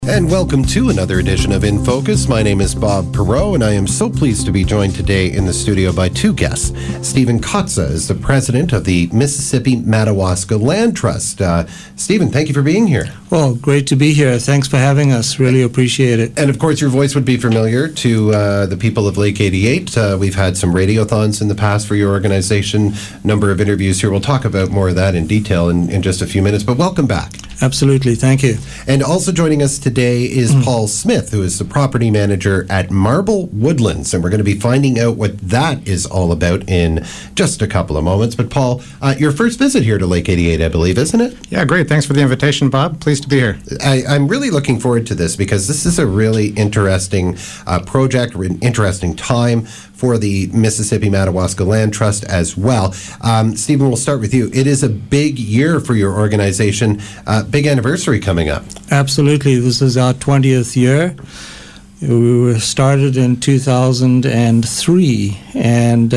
And welcome to another edition of In Focus. My name is Bob Perreault, and I am so pleased to be joined today in the studio by two guests. Stephen Kotza is the president of the Mississippi Madawaska Land Trust. Stephen, thank you for being here. Well, great to be here. Thanks for having us. Really appreciate it. And of course, your voice would be familiar to the people of Lake 88. We've had some radiothons in the past for your organization, number of interviews here. We'll talk about more of that in detail in just a few minutes, but welcome back. Absolutely. Thank you. And also joining us today is Paul Smith, who is the property manager at Marble Woodlands. And we're going to be finding out what that is all about in just a couple of moments. But Paul, your first visit here to Lake 88, I believe, isn't it? Yeah, great. Thanks for the invitation, Bob. Pleased to be here. I'm really looking forward to this because this is a really interesting project, an interesting time for the Mississippi Madawaska Land Trust as well. Stephen, we'll start with you. It is a big year for your organization, big anniversary coming up. Absolutely. This is our 20th year. We were started in 2003, and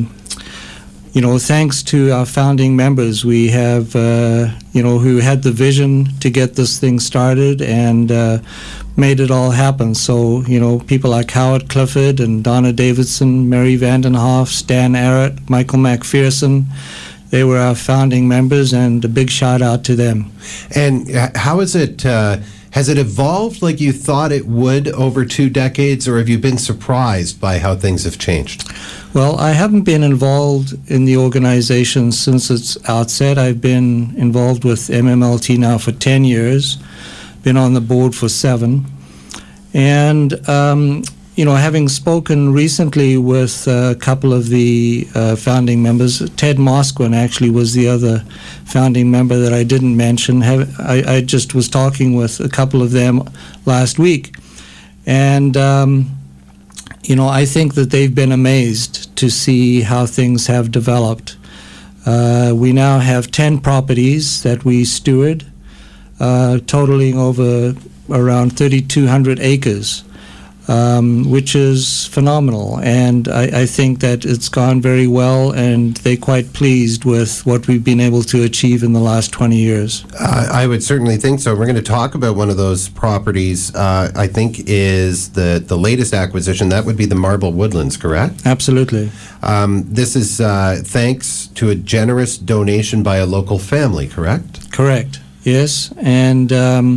thanks to our founding members, we have, who had the vision to get this thing started and made it all happen. So, people like Howard Clifford and Donna Davidson, Mary Vandenhoff, Stan Arrett, Michael McPherson, they were our founding members, and a big shout out to them. And how is it, has it evolved like you thought it would over 2 decades, or have you been surprised by how things have changed? Well, I haven't been involved in the organization since its outset. I've been involved with MMLT now for 10 years, been on the board for 7. And, having spoken recently with a couple of the founding members, Ted Mosquin actually was the other founding member that I didn't mention. I just was talking with a couple of them last week. And, I think that they've been amazed to see how things have developed. We now have 10 properties that we steward, totaling over around 3,200 acres, which is phenomenal. And I think that it's gone very well, and they're quite pleased with what we've been able to achieve in the last 20 years. I would certainly think so. We're going to talk about one of those properties, I think is the latest acquisition. That would be the Marble Woodlands, correct? Absolutely. This is thanks to a generous donation by a local family, correct? Correct. Yes, and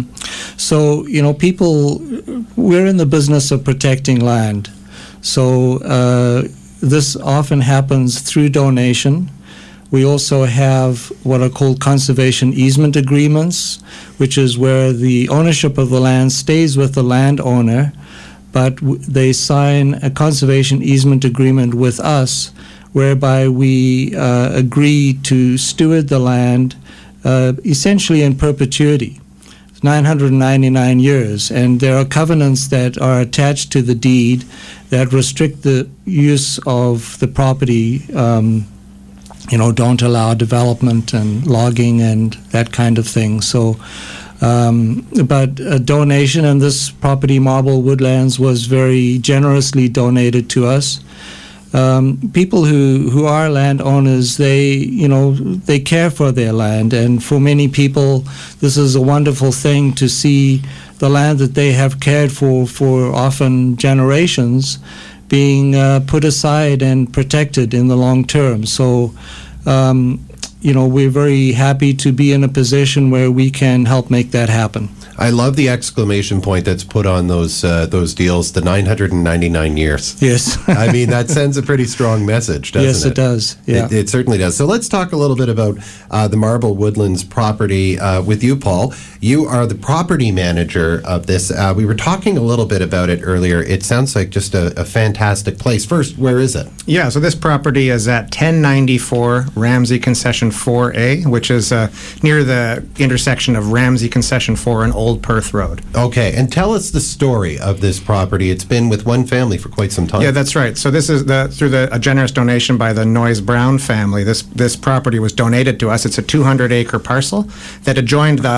people, we're in the business of protecting land. So this often happens through donation. We also have what are called conservation easement agreements, which is where the ownership of the land stays with the landowner, but they sign a conservation easement agreement with us, whereby we agree to steward the land essentially in perpetuity. It's 999 years, and there are covenants that are attached to the deed that restrict the use of the property, don't allow development and logging and that kind of thing. So, but a donation, and this property, Marble Woodlands, was very generously donated to us. People who are landowners, they care for their land, and for many people, this is a wonderful thing to see the land that they have cared for often generations being put aside and protected in the long term. So, we're very happy to be in a position where we can help make that happen. I love the exclamation point that's put on those deals, the 999 years. Yes. I mean, that sends a pretty strong message, doesn't it? Yes, it does. Yeah. It certainly does. So let's talk a little bit about the Marble Woodlands property with you, Paul. You are the property manager of this. We were talking a little bit about it earlier. It sounds like just a fantastic place. First, where is it? Yeah, so this property is at 1094 Ramsey Concession 4A, which is near the intersection of Ramsey Concession 4 and Old Perth Road. Okay, and tell us the story of this property. It's been with one family for quite some time. Yeah, that's right. So this is through a generous donation by the Noyes Brown family. This property was donated to us. It's a 200-acre parcel that adjoined the home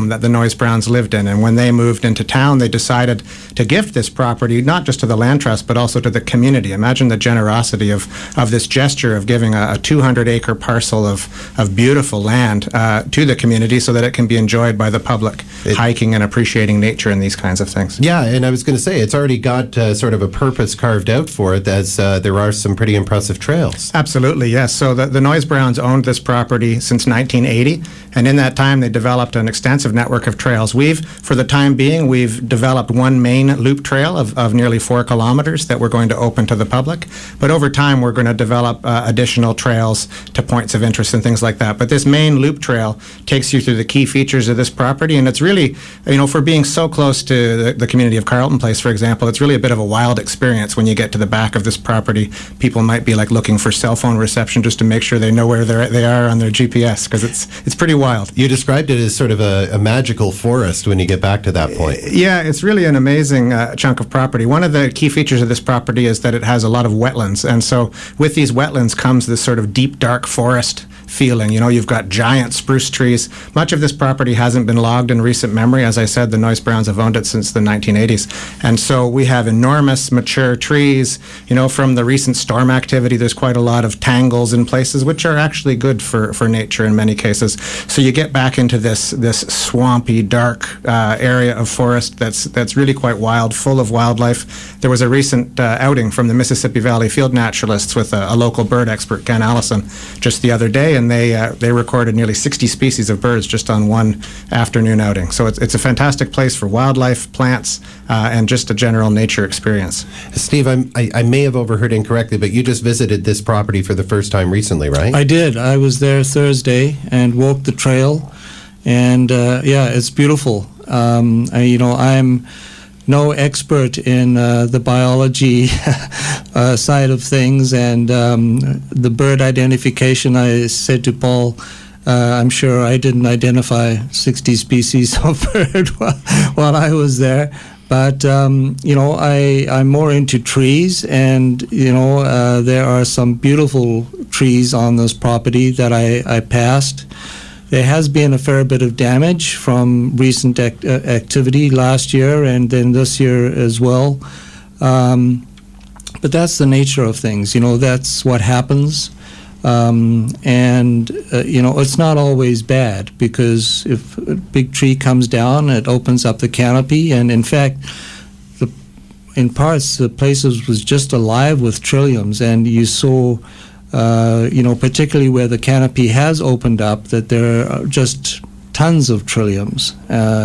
home that the Noyes Browns lived in. And when they moved into town, they decided to gift this property not just to the land trust, but also to the community. Imagine the generosity of this gesture of giving a 200-acre parcel of beautiful land to the community so that it can be enjoyed by the public, hiking and appreciating nature and these kinds of things. Yeah, and I was going to say, it's already got sort of a purpose carved out for it, as there are some pretty impressive trails. Absolutely, yes. So the Noyes Browns owned this property since 1980, and in that time they developed an extensive network of trails. For the time being, we've developed one main loop trail of nearly 4 kilometers that we're going to open to the public, but over time we're going to develop additional trails to points of interest and things like that. But this main loop trail takes you through the key features of this property, and it's really, for being so close to the community of Carleton Place, for example, it's really a bit of a wild experience when you get to the back of this property. People might be like looking for cell phone reception just to make sure they know where they are on their GPS, because it's pretty wild. You described it as sort of a magical forest when you get back to that point. Yeah, it's really an amazing chunk of property. One of the key features of this property is that it has a lot of wetlands, and so with these wetlands comes this sort of deep, dark forest feeling. You've got giant spruce trees. Much of this property hasn't been logged in recent memory. As I said, the Noyes Browns have owned it since the 1980s. And so we have enormous mature trees. From the recent storm activity, there's quite a lot of tangles in places, which are actually good for nature in many cases. So you get back into this swampy, dark area of forest that's really quite wild, full of wildlife. There was a recent outing from the Mississippi Valley field naturalists with a local bird expert, Ken Allison, just the other day, and they recorded nearly 60 species of birds just on one afternoon outing. So it's a fantastic place for wildlife, plants, and just a general nature experience. Steve, I may have overheard incorrectly, but you just visited this property for the first time recently, right? I did. I was there Thursday and walked the trail, and it's beautiful. I'm no expert in the biology side of things, and the bird identification. I said to Paul, I'm sure I didn't identify 60 species of bird while I was there. But, I'm more into trees, and, there are some beautiful trees on this property that I passed. There has been a fair bit of damage from recent activity last year and then this year as well. But that's the nature of things. That's what happens. It's not always bad, because if a big tree comes down, it opens up the canopy, and in fact, in parts, the place was just alive with trilliums, and you saw, particularly where the canopy has opened up, that there are just tons of trilliums.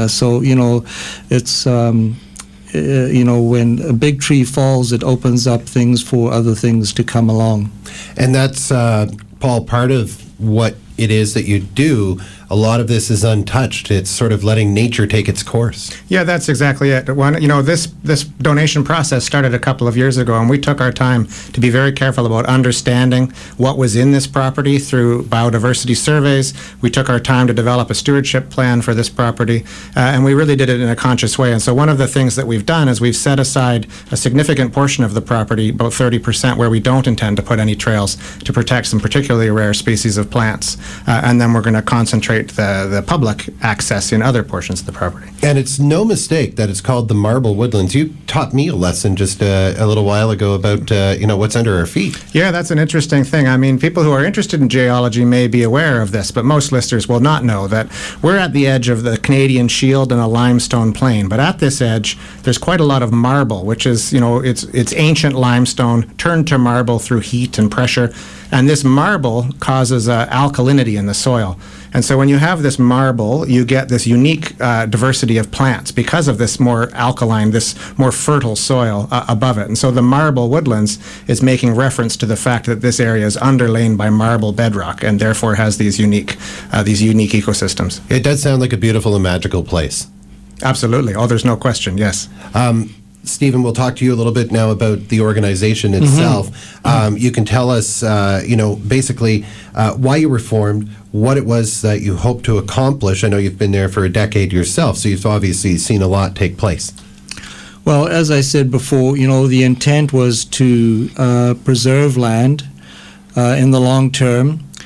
It's when a big tree falls, it opens up things for other things to come along. And that's, Paul, part of what it is that you do. A lot of this is untouched. It's sort of letting nature take its course. Yeah, that's exactly it. This donation process started a couple of years ago, and we took our time to be very careful about understanding what was in this property through biodiversity surveys. We took our time to develop a stewardship plan for this property, and we really did it in a conscious way. And so one of the things that we've done is we've set aside a significant portion of the property, about 30%, where we don't intend to put any trails, to protect some particularly rare species of plants. And then we're going to concentrate the public access in other portions of the property. And it's no mistake that it's called the Marble Woodlands. You taught me a lesson just a little while ago about what's under our feet. Yeah, that's an interesting thing. I mean, people who are interested in geology may be aware of this, but most listeners will not know that we're at the edge of the Canadian Shield and a limestone plain. But at this edge, there's quite a lot of marble, which is, it's ancient limestone turned to marble through heat and pressure. And this marble causes alkalinity in the soil. And so when you have this marble, you get this unique diversity of plants because of this more alkaline, this more fertile soil above it. And so the Marble Woodlands is making reference to the fact that this area is underlain by marble bedrock and therefore has these unique ecosystems. It does sound like a beautiful and magical place. Absolutely. Oh, there's no question, yes. Stephen, we'll talk to you a little bit now about the organization itself. You can tell us, basically why you were formed, what it was that you hope to accomplish. I know you've been there for a decade yourself, so you've obviously seen a lot take place. Well, as I said before, the intent was to preserve land in the long term.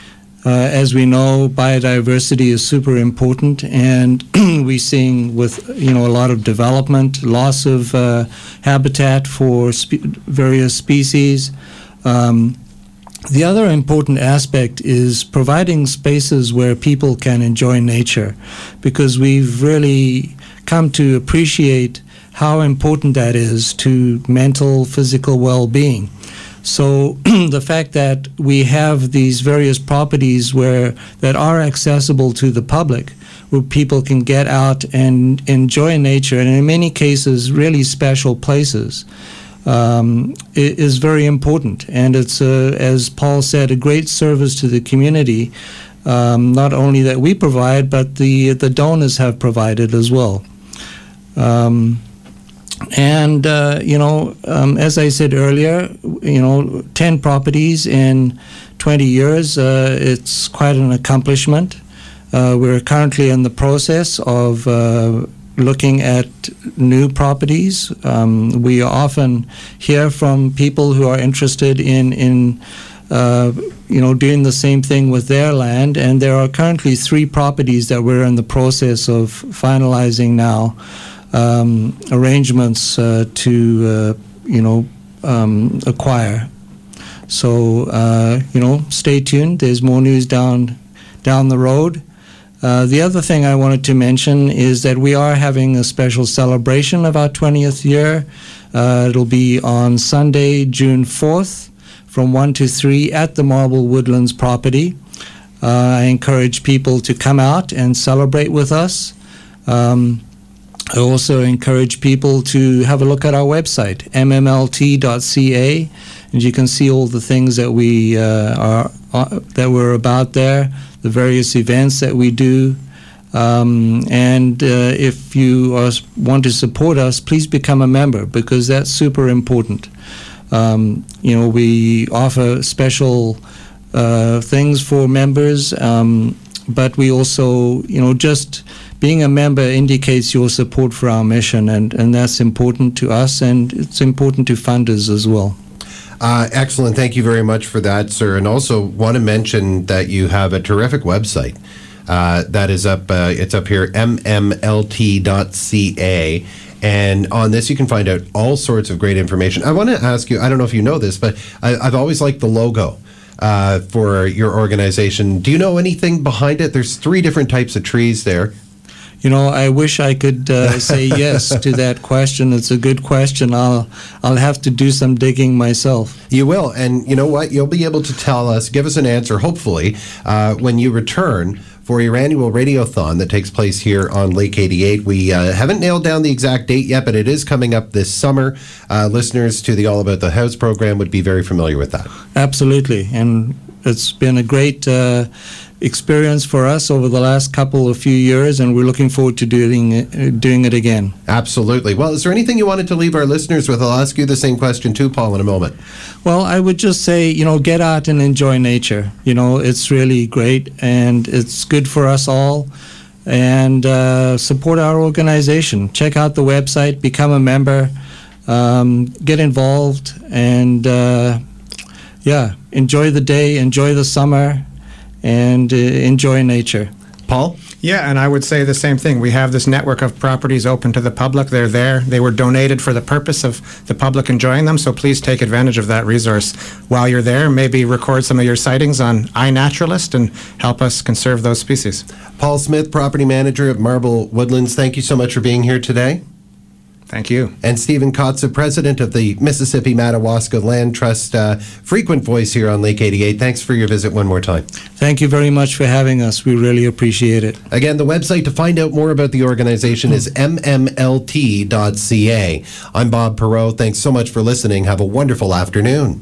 As we know, biodiversity is super important, and we're seeing with a lot of development, loss of habitat for various species. The other important aspect is providing spaces where people can enjoy nature, because we've really come to appreciate how important that is to mental, physical well-being. So the fact that we have these various properties that are accessible to the public, where people can get out and enjoy nature, and in many cases really special places, is very important. And it's, as Paul said, a great service to the community, not only that we provide, but the donors have provided as well. As I said earlier, 10 properties in 20 years, it's quite an accomplishment. We're currently in the process of looking at new properties. We often hear from people who are interested in doing the same thing with their land, and there are currently 3 properties that we're in the process of finalizing now. Arrangements to acquire. So stay tuned. There's more news down the road. The other thing I wanted to mention is that we are having a special celebration of our 20th year. It'll be on Sunday, June 4th, from 1 to 3 at the Marble Woodlands property. I encourage people to come out and celebrate with us. I also encourage people to have a look at our website, mmlt.ca, and you can see all the things that we're about there, the various events that we do. If you want to support us, please become a member, because that's super important. We offer special things for members, but we also, just being a member indicates your support for our mission, and that's important to us, and it's important to funders as well. Excellent. Thank you very much for that, sir. And also want to mention that you have a terrific website that is up. It's up here, mmlt.ca. And on this, you can find out all sorts of great information. I want to ask you, I don't know if you know this, but I've always liked the logo for your organization. Do you know anything behind it? There's 3 different types of trees there. I wish I could say yes to that question. It's a good question. I'll have to do some digging myself. You will, and you know what? You'll be able to give us an answer, hopefully, when you return for your annual radiothon that takes place here on Lake 88. We haven't nailed down the exact date yet, but it is coming up this summer. Listeners to the All About the House program would be very familiar with that. Absolutely, and it's been a great experience for us over the last few years, and we're looking forward to doing it again. Absolutely. Well, is there anything you wanted to leave our listeners with? I'll ask you the same question too, Paul, in a moment. Well, I would just say, get out and enjoy nature. It's really great, and it's good for us all. And support our organization. Check out the website, become a member, get involved, and enjoy the day, enjoy the summer, and enjoy nature. Paul? Yeah, and I would say the same thing. We have this network of properties open to the public. They're there. They were donated for the purpose of the public enjoying them, so please take advantage of that resource. While you're there, maybe record some of your sightings on iNaturalist and help us conserve those species. Paul Smith, property manager of Marble Woodlands, thank you so much for being here today. Thank you. And Stephen Kotza, president of the Mississippi Madawaska Land Trust, frequent voice here on Lake 88. Thanks for your visit one more time. Thank you very much for having us. We really appreciate it. Again, the website to find out more about the organization is mmlt.ca. I'm Bob Perreault. Thanks so much for listening. Have a wonderful afternoon.